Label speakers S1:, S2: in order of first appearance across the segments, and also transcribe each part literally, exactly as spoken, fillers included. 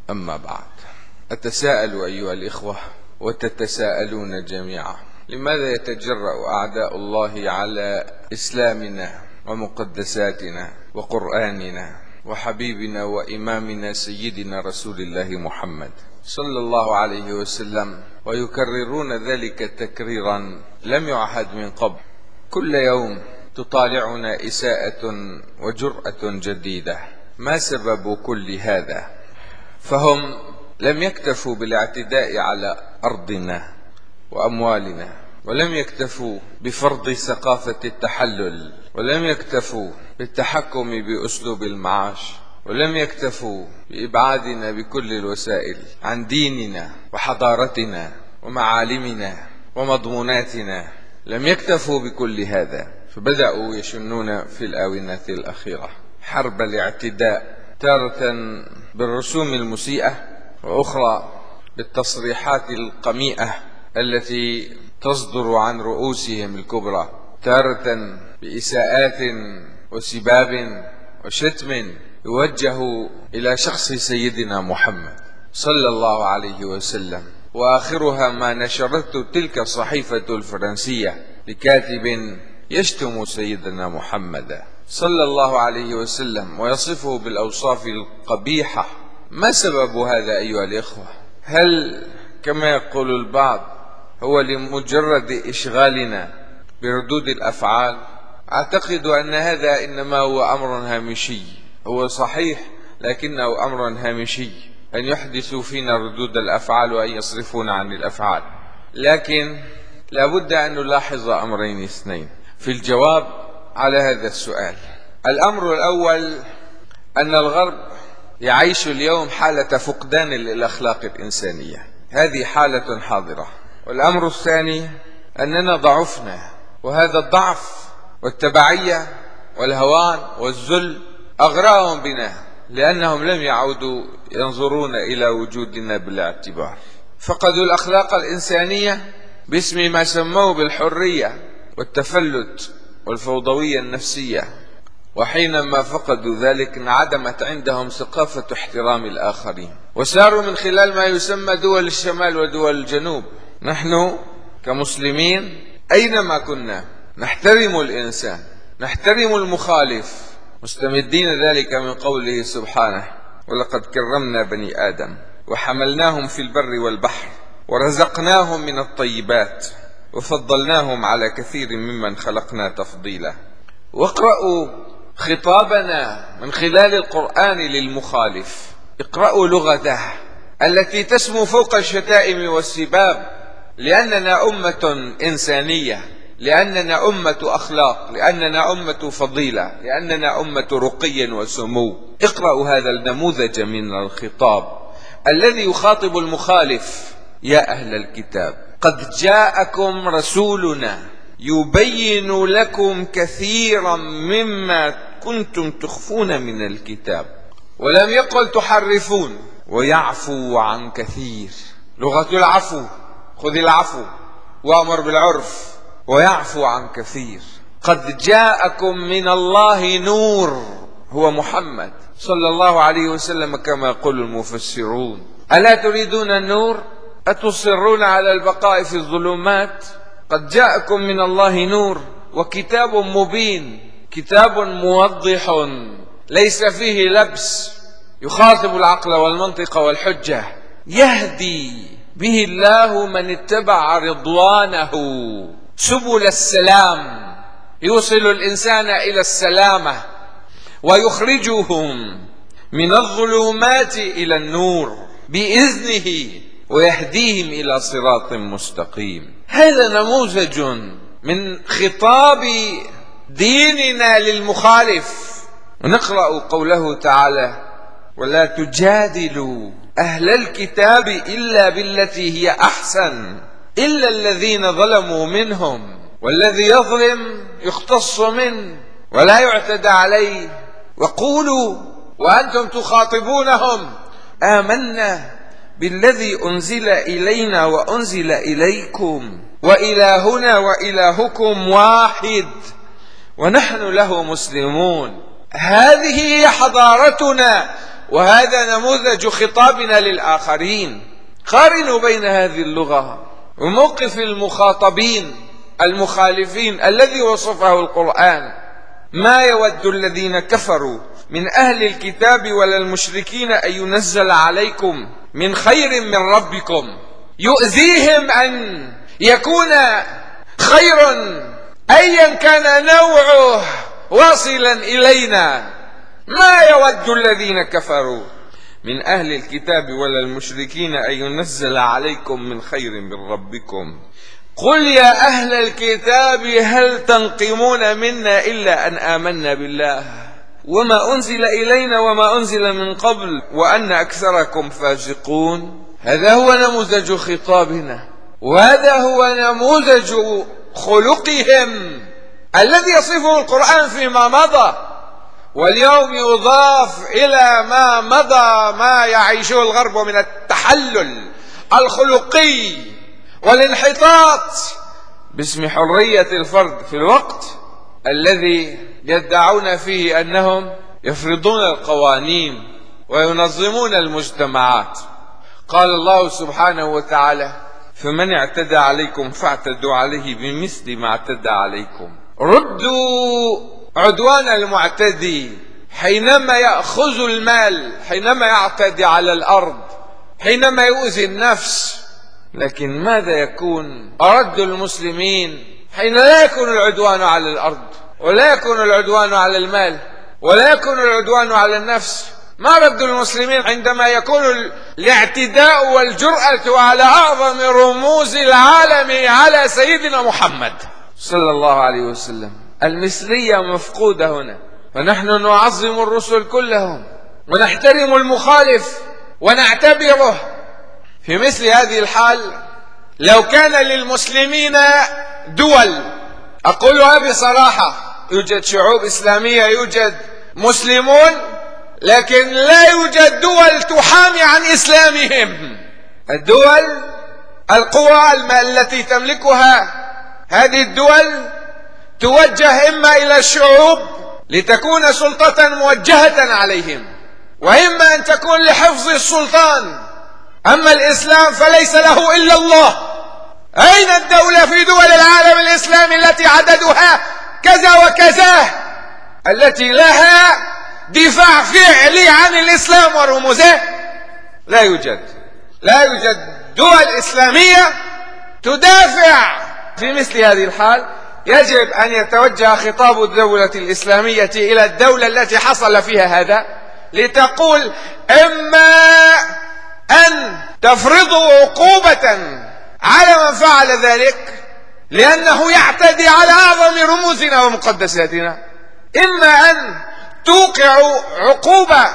S1: أما بعد، أتساءل أيها الإخوة وتتساءلون جميعا: لماذا يتجرأ أعداء الله على إسلامنا ومقدساتنا وقرآننا وحبيبنا وإمامنا سيدنا رسول الله محمد صلى الله عليه وسلم، ويكررون ذلك تكريرا لم يعهد من قبل؟ كل يوم تطالعنا إساءة وجرأة جديدة. ما سبب كل هذا؟ فهم لم يكتفوا بالاعتداء على أرضنا وأموالنا، ولم يكتفوا بفرض ثقافة التحلل، ولم يكتفوا بالتحكم بأسلوب المعاش، ولم يكتفوا بإبعادنا بكل الوسائل عن ديننا وحضارتنا ومعالمنا ومضموناتنا. لم يكتفوا بكل هذا، فبدأوا يشنون في الآونة الأخيرة حرب الاعتداء، تارة بالرسوم المسيئة، وأخرى بالتصريحات القميئة التي تصدر عن رؤوسهم الكبرى، تارة بإساءات وسباب وشتم يوجه إلى شخص سيدنا محمد صلى الله عليه وسلم. وآخرها ما نشرته تلك الصحيفة الفرنسية لكاتب يشتم سيدنا محمد صلى الله عليه وسلم ويصفه بالأوصاف القبيحة. ما سبب هذا أيها الإخوة؟ هل كما يقول البعض هو لمجرد إشغالنا بردود الأفعال؟ أعتقد أن هذا إنما هو أمر هامشي، هو صحيح لكنه أمر هامشي، أن يحدثوا فينا ردود الأفعال وأن يصرفون عن الأفعال. لكن لابد أن نلاحظ أمرين اثنين في الجواب على هذا السؤال. الأمر الأول أن الغرب يعيش اليوم حالة فقدان للأخلاق الإنسانية، هذه حالة حاضرة. والأمر الثاني أننا ضعفنا، وهذا الضعف والتبعية والهوان والذل أغراهم بنا، لأنهم لم يعودوا ينظرون إلى وجودنا بالاعتبار. فقدوا الأخلاق الإنسانية باسم ما سموه بالحرية والتفلت والفوضوية النفسية، وحينما فقدوا ذلك انعدمت عندهم ثقافة احترام الآخرين، وساروا من خلال ما يسمى دول الشمال ودول الجنوب. نحن كمسلمين أينما كنا نحترم الإنسان، نحترم المخالف، مستمدين ذلك من قوله سبحانه: ولقد كرمنا بني آدم وحملناهم في البر والبحر ورزقناهم من الطيبات وفضلناهم على كثير ممن خلقنا تفضيلا. واقرأوا خطابنا من خلال القرآن للمخالف، اقرأوا لغته التي تسمو فوق الشتائم والسباب، لأننا أمة إنسانية، لأننا أمة أخلاق، لأننا أمة فضيلة، لأننا أمة رقي وسمو. اقرأوا هذا النموذج من الخطاب الذي يخاطب المخالف: يا أهل الكتاب قد جاءكم رسولنا يبين لكم كثيرا مما كنتم تخفون من الكتاب. ولم يقل تحرفون، ويعفو عن كثير، لغة العفو، خذ العفو وأمر بالعرف، ويعفو عن كثير. قد جاءكم من الله نور، هو محمد صلى الله عليه وسلم كما يقول المفسرون. ألا تريدون النور؟ أتصرون على البقاء في الظلمات؟ قد جاءكم من الله نور وكتاب مبين، كتاب موضح ليس فيه لبس، يخاطب العقل والمنطق والحجة، يهدي به الله من اتبع رضوانه سبل السلام، يوصل الإنسان إلى السلامة ويخرجهم من الظلمات إلى النور بإذنه ويهديهم إلى صراط مستقيم. هذا نموذج من خطاب ديننا للمخالف. ونقرأ قوله تعالى: ولا تجادلوا أهل الكتاب إلا بالتي هي أحسن إلا الذين ظلموا منهم، والذي يظلم يختص منه ولا يعتدى عليه. وقولوا وأنتم تخاطبونهم: آمنا بالذي أنزل إلينا وأنزل إليكم وإلهنا وإلهكم واحد ونحن له مسلمون. هذه هي حضارتنا وهذا نموذج خطابنا للآخرين. قارنوا بين هذه اللغة وموقف المخاطبين المخالفين الذي وصفه القرآن: ما يود الذين كفروا من أهل الكتاب ولا المشركين أن ينزل عليكم من خير من ربكم. يؤذيهم أن يكون خير أيا كان نوعه واصلا إلينا. ما يود الذين كفروا من أهل الكتاب ولا المشركين أن ينزل عليكم من خير من ربكم. قل يا أهل الكتاب هل تنقمون منا إلا أن آمنا بالله وما أنزل إلينا وما أنزل من قبل وأن أكثركم فاسقون. هذا هو نموذج خطابنا، وهذا هو نموذج خلقهم الذي يصفه القرآن فيما مضى، واليوم يضاف إلى ما مضى ما يعيشه الغرب من التحلل الخلقي والانحطاط باسم حرية الفرد في الوقت الذي يدعون فيه أنهم يفرضون القوانين وينظمون المجتمعات. قال الله سبحانه وتعالى: فمن اعتدى عليكم فاعتدوا عليه بمثل ما اعتدى عليكم. ردوا عدوان المعتدي حينما يأخذ المال، حينما يعتدي على الأرض، حينما يؤذي النفس. لكن ماذا يكون رد المسلمين حين لا يكون العدوان على الأرض ولا يكون العدوان على المال ولا يكون العدوان على النفس؟ ما رد المسلمين عندما يكون الاعتداء والجرأة على أعظم رموز العالم، على سيدنا محمد صلى الله عليه وسلم؟ المثلية مفقودة هنا، ونحن نعظم الرسل كلهم ونحترم المخالف ونعتبره. في مثل هذه الحال لو كان للمسلمين دول، أقولها بصراحة، يوجد شعوب إسلامية، يوجد مسلمون، لكن لا يوجد دول تحامي عن إسلامهم. الدول القوى التي تملكها هذه الدول توجه إما إلى الشعوب لتكون سلطة موجهة عليهم، وإما أن تكون لحفظ السلطان. أما الإسلام فليس له إلا الله. أين الدولة في دول العالم الإسلامي التي عددها كذا وكذا، التي لها دفاع فعلي عن الإسلام ورموزه؟ لا يوجد. لا يوجد دول إسلامية تدافع. في مثل هذه الحال يجب أن يتوجه خطاب الدولة الإسلامية إلى الدولة التي حصل فيها هذا، لتقول: إما أن تفرضوا عقوبة على من فعل ذلك لأنه يعتدي على أعظم رموزنا ومقدساتنا، إما أن توقعوا عقوبة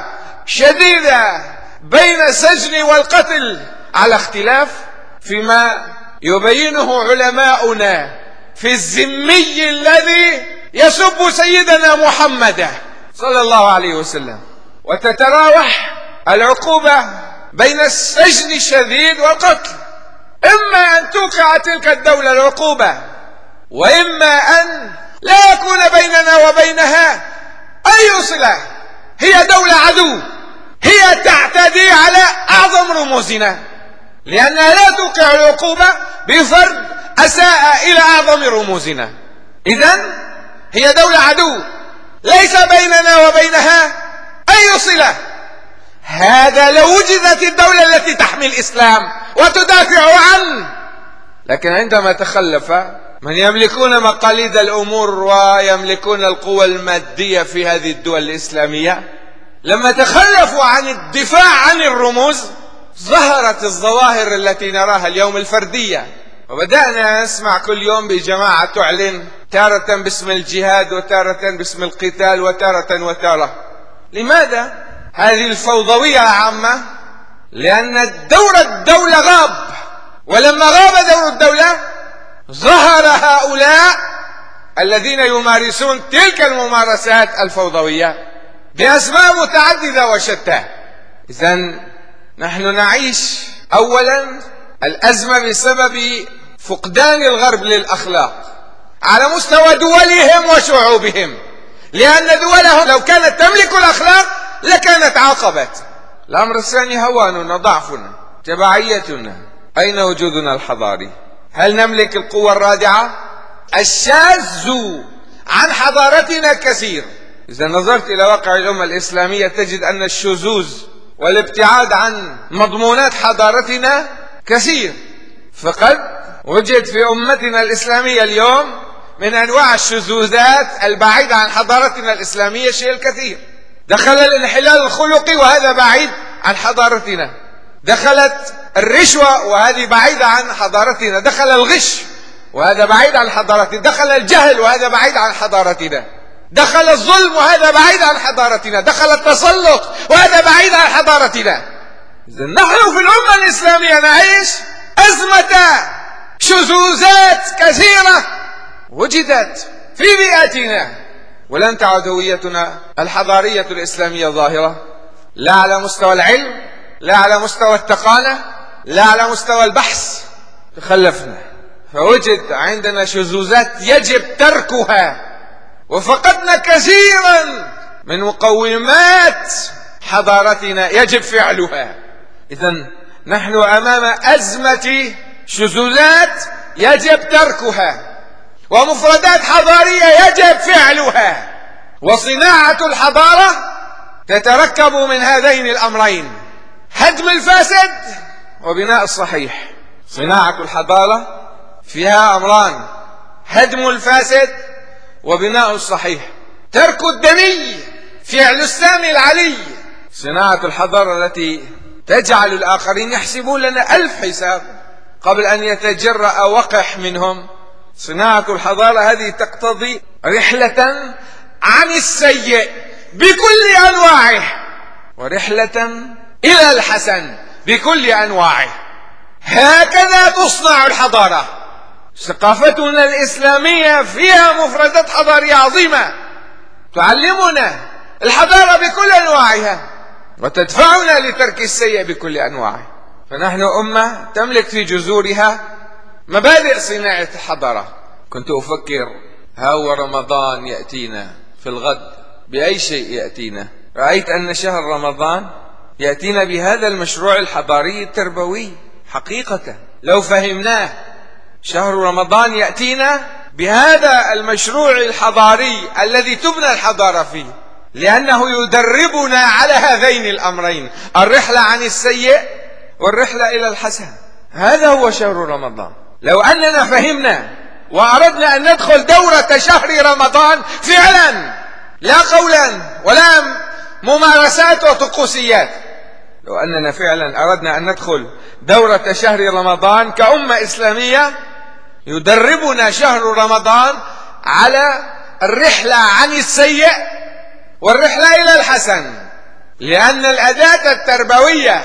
S1: شديدة بين السجن والقتل على اختلاف فيما يبينه علماؤنا في الذمي الذي يسب سيدنا محمد صلى الله عليه وسلم. وتتراوح العقوبة بين السجن الشديد والقتل. إما أن توقع تلك الدولة العقوبة، وإما أن لا يكون بيننا وبينها أي صلة. هي دولة عدو، هي تعتدي على أعظم رموزنا، لأنها لا توقع العقوبة بفرد أساء إلى أعظم رموزنا. إذن هي دولة عدو، ليس بيننا وبينها أي صلة. هذا لو وجدت الدولة التي تحمي الإسلام وتدافع عنه. لكن عندما تخلف من يملكون مقاليد الأمور ويملكون القوى المادية في هذه الدول الإسلامية، لما تخلفوا عن الدفاع عن الرموز، ظهرت الظواهر التي نراها اليوم الفردية. وبدأنا نسمع كل يوم بجماعة تعلن تارة باسم الجهاد وتارة باسم القتال وتارة وتارة. لماذا هذه الفوضوية العامة؟ لأن الدور الدولة غاب، ولما غاب دور الدولة ظهر هؤلاء الذين يمارسون تلك الممارسات الفوضوية بأسباب متعددة وشتى. إذن نحن نعيش أولا الأزمة بسبب فقدان الغرب للأخلاق على مستوى دولهم وشعوبهم، لأن دولهم لو كانت تملك الأخلاق لكانت عاقبت. الأمر الثاني هواننا، ضعفنا، تبعيتنا. أين وجودنا الحضاري؟ هل نملك القوة الرادعة؟ الشاذ عن حضارتنا كثير. إذا نظرت إلى واقع الأمة الإسلامية تجد أن الشذوذ والابتعاد عن مضمونات حضارتنا كثير. فقد وجد في أمتنا الإسلامية اليوم من أنواع الشذوذات البعيدة عن حضارتنا الإسلامية شيء الكثير. دخل الانحلال الخلقي وهذا بعيد عن حضارتنا، دخلت الرشوة وهذه بعيدة عن حضارتنا، دخل الغش وهذا بعيد عن حضارتنا، دخل الجهل وهذا بعيد عن حضارتنا، دخل الظلم وهذا بعيد عن حضارتنا، دخل التسلط وهذا بعيد عن حضارتنا. إذن نحن في الأمة الإسلامية نعيش أزمة شذوذات كثيرة وجدت في بيئتنا، ولن تعد هويتنا الحضارية الإسلامية ظاهرة، لا على مستوى العلم، لا على مستوى التقانة، لا على مستوى البحث. تخلفنا، فوجد عندنا شذوذات يجب تركها، وفقدنا كثيرا من مقومات حضارتنا يجب فعلها. إذن نحن أمام أزمة شذوذات يجب تركها، ومفردات حضارية يجب فعلها. وصناعة الحضارة تتركب من هذين الأمرين: هدم الفاسد وبناء الصحيح. صناعة الحضارة فيها أمران: هدم الفاسد وبناء الصحيح. ترك الدني، فعل السامي العلي. صناعة الحضارة التي تجعل الآخرين يحسبون لنا ألف حساب قبل أن يتجرأ وقح منهم. صناعة الحضارة هذه تقتضي رحلة عن السيء بكل أنواعه، ورحلة إلى الحسن بكل أنواعه. هكذا تصنع الحضارة. ثقافتنا الإسلامية فيها مفردات حضارية عظيمة تعلمنا الحضارة بكل أنواعها وتدفعنا لترك السيء بكل أنواعه. فنحن أمة تملك في جذورها مبادئ صناعة الحضارة. كنت أفكر ها هو رمضان يأتينا، في الغد بأي شيء يأتينا؟ رأيت أن شهر رمضان يأتينا بهذا المشروع الحضاري التربوي. حقيقة لو فهمناه، شهر رمضان يأتينا بهذا المشروع الحضاري الذي تبنى الحضارة فيه، لأنه يدربنا على هذين الأمرين: الرحلة عن السيء والرحلة إلى الحسن. هذا هو شهر رمضان. لو أننا فهمنا وأردنا أن ندخل دورة شهر رمضان فعلا، لا قولا ولا ممارسات وطقوسيات، لو أننا فعلا أردنا أن ندخل دورة شهر رمضان كأمة إسلامية، يدربنا شهر رمضان على الرحلة عن السيء والرحلة إلى الحسن. لأن الأداة التربوية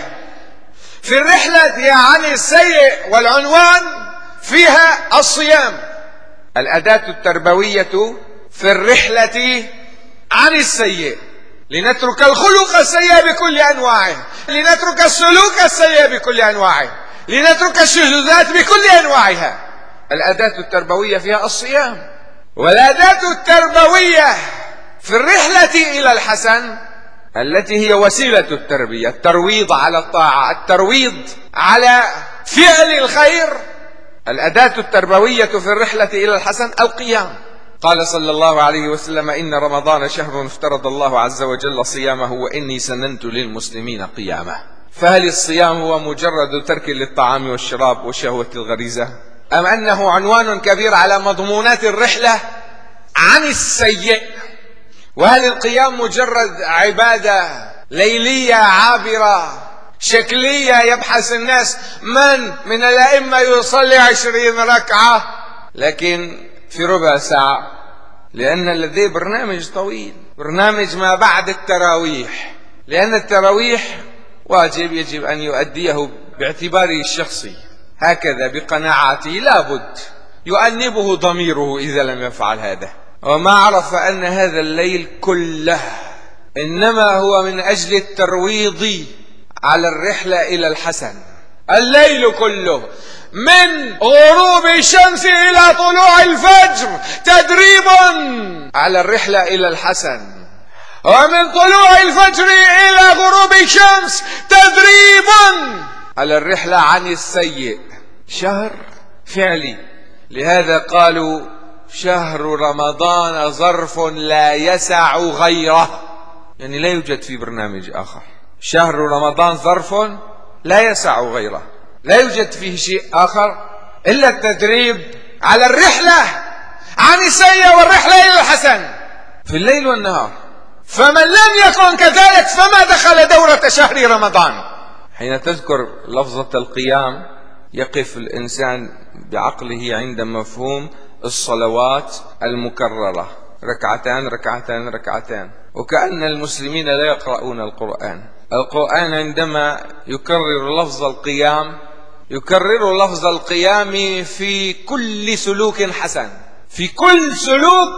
S1: في الرحلة عن السيء والعنوان فيها الصيام. الأداة التربوية في الرحلة عن السيء، لنترك الخلق السيء بكل أنواعه، لنترك السلوك السيء بكل أنواعه، لنترك الشذوذات بكل أنواعها. الأداة التربوية فيها الصيام. والأداة التربوية في الرحلة إلى الحسن التي هي وسيلة التربية، الترويض على الطاعة، الترويض على فعل الخير. الأداة التربوية في الرحلة إلى الحسن القيام. قال صلى الله عليه وسلم: إن رمضان شهر افترض الله عز وجل صيامه وإني سننت للمسلمين قيامه. فهل الصيام هو مجرد ترك للطعام والشراب والشهوة الغريزة، أم أنه عنوان كبير على مضمونات الرحلة عن السيء؟ وهل القيام مجرد عبادة ليلية عابرة شكلية يبحث الناس من من الأئمة يصلي عشرين ركعة لكن في ربع ساعة؟ لأن لديه برنامج طويل، برنامج ما بعد التراويح، لأن التراويح واجب يجب أن يؤديه باعتباره الشخصي، هكذا بقناعاتي لابد يؤنبه ضميره إذا لم يفعل هذا. وما عرف أن هذا الليل كله إنما هو من أجل الترويض على الرحلة إلى الحسن. الليل كله من غروب الشمس إلى طلوع الفجر تدريب على الرحلة إلى الحسن. ومن طلوع الفجر إلى غروب الشمس تدريب على الرحلة عن السيء. شهر فعلي، لهذا قالوا شهر رمضان ظرف لا يسع غيره، يعني لا يوجد في برنامج آخر. شهر رمضان ظرف لا يسع غيره، لا يوجد فيه شيء آخر إلا التدريب على الرحلة عن السيء والرحلة إلى الحسن في الليل والنهار. فمن لم يكن كذلك فما دخل دورة شهر رمضان. حين تذكر لفظة القيام يقف الإنسان بعقله عند مفهوم الصلوات المكررة، ركعتان ركعتان ركعتان، وكأن المسلمين لا يقرؤون القرآن. القرآن عندما يكرر لفظ القيام يكرر لفظ القيام في كل سلوك حسن، في كل سلوك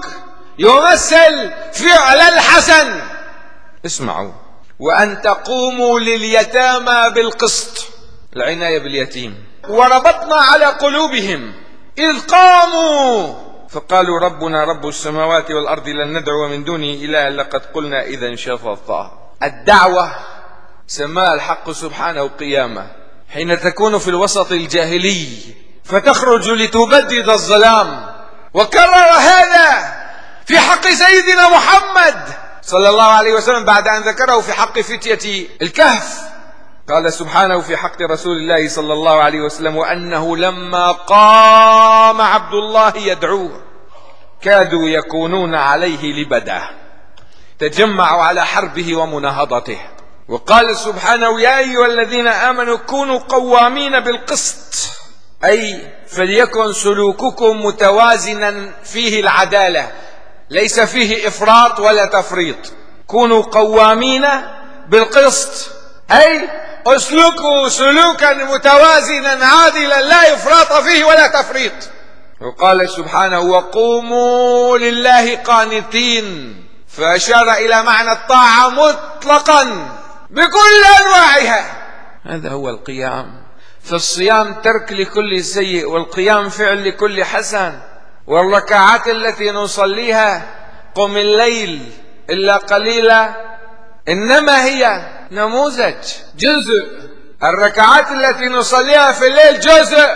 S1: يمثل فعل الحسن. اسمعوا: وأن تقوموا لليتامى بالقسط، العناية باليتيم. وربطنا على قلوبهم إذ قاموا فقالوا ربنا رب السماوات والأرض لن ندعو من دونه إلها لقد قلنا إذا شططا. الدعوة سماها الحق سبحانه قيامة. حين تكون في الوسط الجاهلي فتخرج لتبدد الظلام، وكرر هذا في حق سيدنا محمد صلى الله عليه وسلم بعد أن ذكره في حق فتية الكهف. قال سبحانه في حق رسول الله صلى الله عليه وسلم: وأنه لما قام عبد الله يدعوه كادوا يكونون عليه لبدا، تجمعوا على حربه ومناهضته. وقال سبحانه: يا أيها الذين آمنوا كونوا قوامين بالقسط، أي فليكن سلوككم متوازنا فيه العدالة، ليس فيه إفراط ولا تفريط. كونوا قوامين بالقسط، أي اسلكوا سلوكا متوازنا عادلا لا إفراط فيه ولا تفريط. وقال سبحانه: وقوموا لله قانتين، فأشار إلى معنى الطاعة مطلقا بكل أنواعها. هذا هو القيام. فالصيام ترك لكل سيء، والقيام فعل لكل حسن. والركعات التي نصليها قم الليل إلا قليلا إنما هي نموذج، جزء. الركعات التي نصليها في الليل جزء،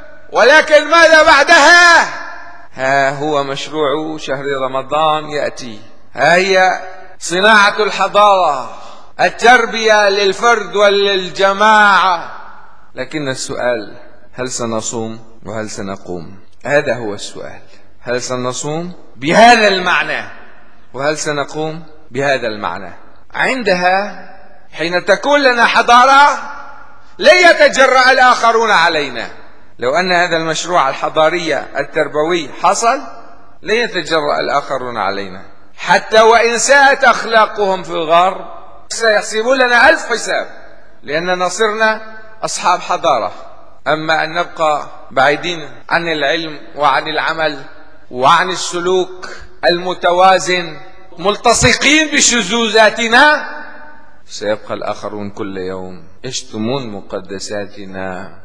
S1: ولكن ماذا بعدها؟ ها هو مشروع شهر رمضان يأتي. ها هي صناعة الحضارة، التربية للفرد وللجماعة. لكن السؤال: هل سنصوم وهل سنقوم؟ هذا هو السؤال. هل سنصوم بهذا المعنى وهل سنقوم بهذا المعنى؟ عندها حين تكون لنا حضارة لن يتجرأ الآخرون علينا. لو أن هذا المشروع الحضاري التربوي حصل لن يتجرأ الآخرون علينا، حتى وإن ساءت أخلاقهم في الغرب سيحسبون لنا ألف حساب، لأننا صرنا أصحاب حضارة. أما أن نبقى بعيدين عن العلم وعن العمل وعن السلوك المتوازن ملتصقين بشذوذاتنا، سيبقى الآخرون كل يوم يشتمون مقدساتنا،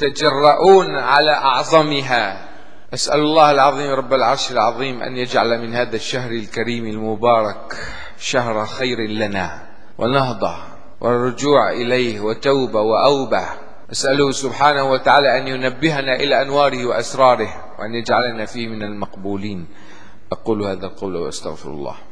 S1: يتجرؤون على أعظمها. أسأل الله العظيم رب العرش العظيم أن يجعل من هذا الشهر الكريم المبارك شهر خير لنا ونهضة والرجوع إليه وتوبة وأوبة. أسأله سبحانه وتعالى أن ينبهنا إلى أنواره وأسراره، وأن يجعلنا فيه من المقبولين. أقول هذا القول وأستغفر الله.